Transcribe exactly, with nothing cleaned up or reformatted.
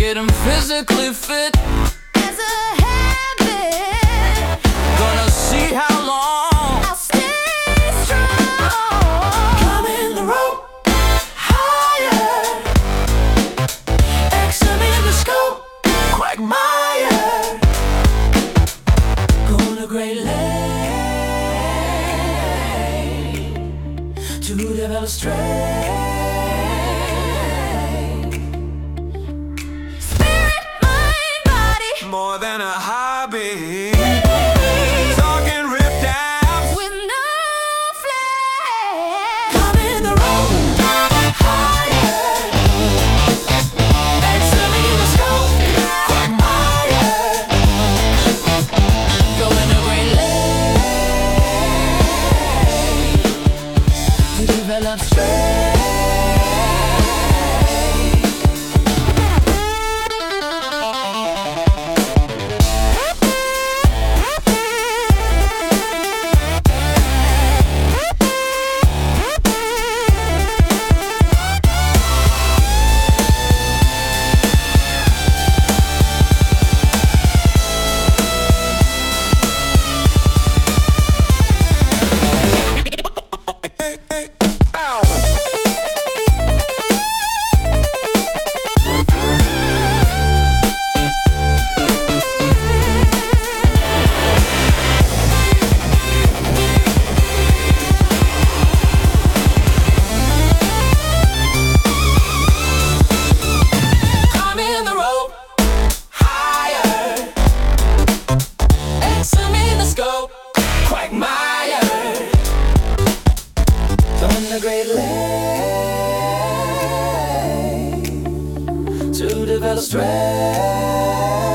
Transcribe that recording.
getting physically fit as a habit. Gonna see how long I'll stay strong. Climbing the rope higher, examine the scope, quagmire. Going to Great Lake to develop strength. More than a hobby, talking ripped abs with no flesh. Climbing the rope higher, examine the scope, quagmire. Going to Great Lake to develop strength. The Great Lake to develop strength.